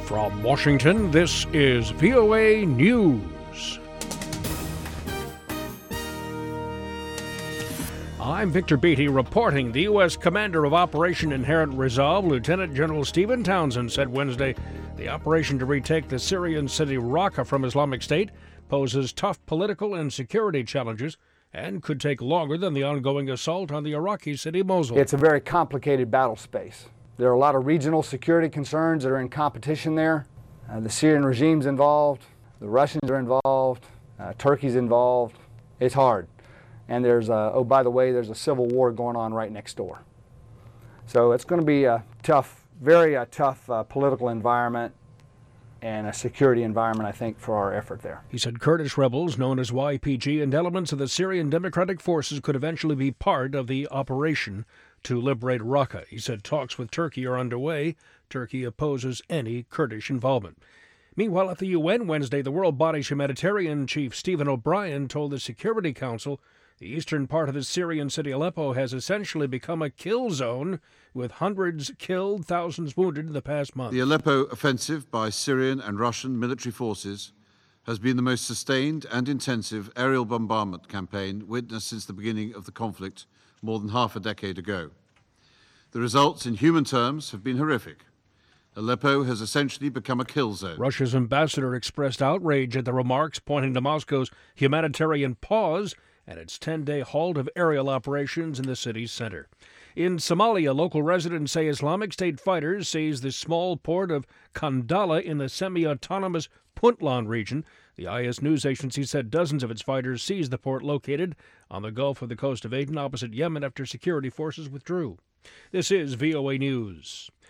From Washington, this is VOA News. I'm Victor Beatty reporting. The U.S. commander of Operation Inherent Resolve, Lieutenant General Stephen Townsend, said Wednesday the operation to retake the Syrian city Raqqa from Islamic State poses tough political and security challenges and could take longer than the ongoing assault on the Iraqi city Mosul. It's a very complicated battle space. There are a lot of regional security concerns that are in competition there. The Syrian regime's involved, the Russians are involved, Turkey's involved. It's hard. And there's by the way, there's a civil war going on right next door. So it's going to be a tough, very tough political environment and a security environment, I think, for our effort there. He said Kurdish rebels known as YPG and elements of the Syrian Democratic Forces could eventually be part of the operation to liberate Raqqa. He said talks with Turkey are underway. Turkey opposes any Kurdish involvement. Meanwhile, at the UN Wednesday, the world body's humanitarian chief Stephen O'Brien told the Security Council the eastern part of the Syrian city Aleppo has essentially become a kill zone, with hundreds killed, thousands wounded in the past month. The Aleppo offensive by Syrian and Russian military forces has been the most sustained and intensive aerial bombardment campaign witnessed since the beginning of the conflict more than half a decade ago. The results in human terms have been horrific. Aleppo has essentially become a kill zone. Russia's ambassador expressed outrage at the remarks, pointing to Moscow's humanitarian pause and its 10-day halt of aerial operations in the city's center. In Somalia, local residents say Islamic State fighters seized the small port of Kandala in the semi-autonomous Puntland region. The IS news agency said dozens of its fighters seized the port located on the Gulf of the coast of Aden opposite Yemen after security forces withdrew. This is VOA News.